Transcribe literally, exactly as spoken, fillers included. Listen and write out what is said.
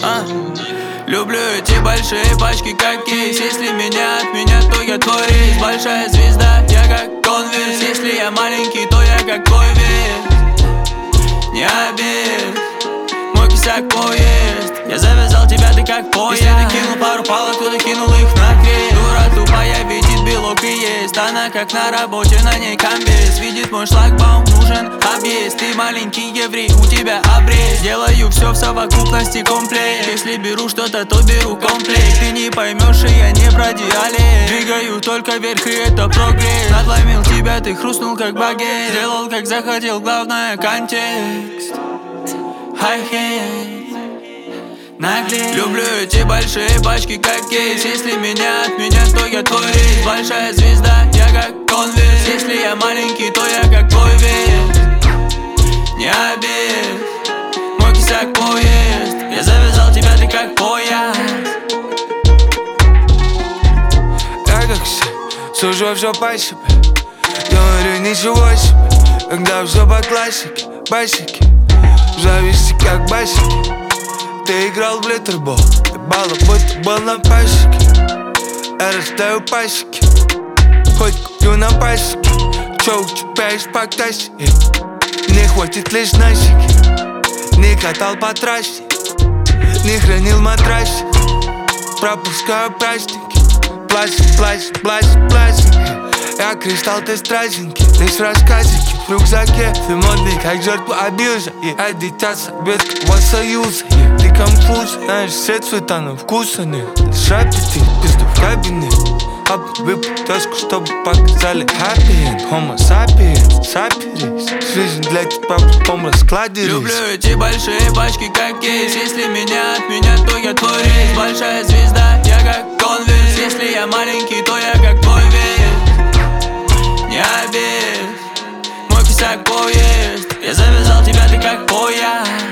а? Люблю эти большие пачки, как кейс. Если меня от меня, то я твой рейс. Большая звезда, я как конверс. Если я маленький, то я как твой вес. Не обед, мой кисяк поезд. Я завязал тебя, ты как поезд. Если ты кинул пару палок, то ты кинул их на крест. Дура тупая, видит белок и есть. Она как на работе, на ней комбез. Видит мой шлагбаум, нужен объезд. Ты маленький еврей, у тебя обрез. Делаю все в совокупности комплект. Если беру что-то, то беру комплект. Ты не поймешь, и я не про диалект. Двигаю только вверх, и это прогресс. Надломил тебя, ты хрустнул как багет. Сделал как захотел, главное контекст. Хай-хей, наглей. Люблю эти большие пачки, как кейс. Если меня от меня, то я твой рейс. Большая звезда, я как конверс. Если я маленький, то я как твой вес. Не обед, мой кисяк поезд. Я завязал тебя, ты как поезд. Я как все, сужу все по себе. Говорю ничего себе, когда все по классике. Басики, зависти как басики. Ты играл в литербол, ты балла, будто был на пасеке. Я растаю пасеки, хоть куплю на пасеке. Чё у тебя есть по кассе? Не хватит лишь насики. Не катал по трассе, не хранил матрасе. Пропускаю праздники, пластик, пластик, пластик, пластик. Я кристалл, ты стразинки, лишь рассказики в рюкзаке. Ты модный, как жертва абьюза. Я дитя Советского Союза. Ты конфуз, знаешь, все цвета на вкусаны. Шапи ты, пизду в кабинет. Об выпутаску, чтобы показали happy end. Homo sapiens, sapiens. Жизнь для тебя в том раскладе рис. Люблю эти большие пачки, как кейс. Если меня от меня, то я твой рейс. Большая звезда, я как конверс. Если я маленький, то я как твой вес. Не обед, мой кисяк поезд. Я завязал тебя, ты как поезд.